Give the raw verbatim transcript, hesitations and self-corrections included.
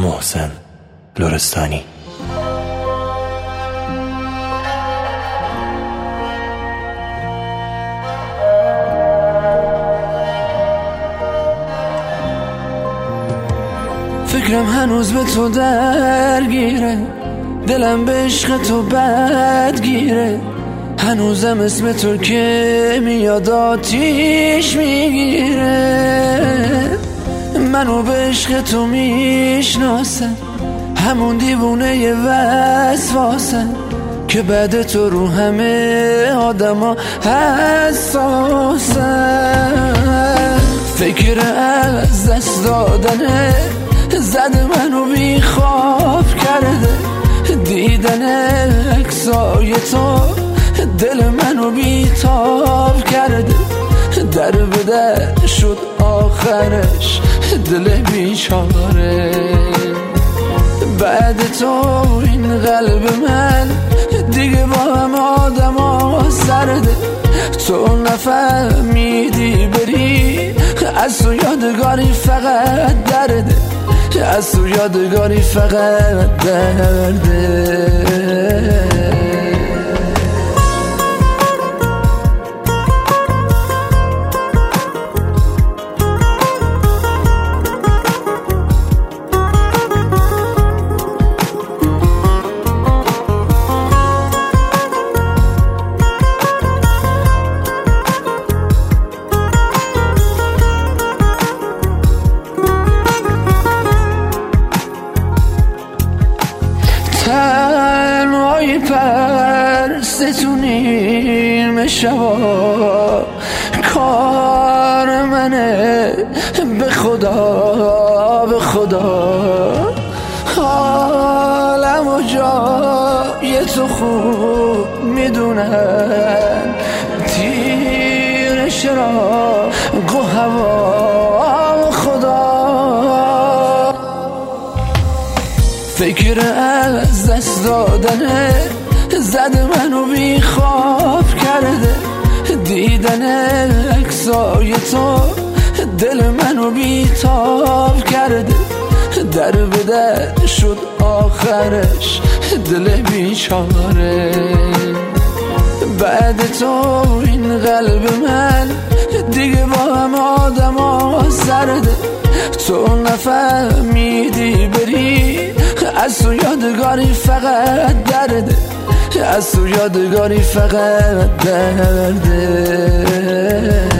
محسن لرستانی. فکرم هنوز به تو درگیره، دلم به عشق تو بدگیره، هنوزم اسم تو که میاد آتیش میگیره. منو به عشق تو میشناسم، همون دیوونه ی وسواسم که بعد تو رو همه آدما حساسم. فکر از دست دادنه زده منو بی خواب کرده، دیدن عکسای تو دل منو بی تاب کرده. در به در شد آخرش دل بیچاره، بعد تو این قلب من دیگه با هم آدم ها سرده. تو نفهمیدی بری، از تو یادگاری فقط درده، از تو یادگاری فقط درده. تنهایی پر ستونیم شبا کار منه، به خدا به خدا حالم و جای تو خوب میدونم، تیر شراق و هوا خدا. فکر از دست دادنه زده منو بی خواب کرده، دیدن عکسای تو دل منو بی تاب کرده. در به در شد آخرش دل بیچاره، بعد تو این قلب من دیگه با هم آدم ها سرده. تو نفهمیدی بری، از تو یادگاری فقط درده، از تو یادگاری فقط درده.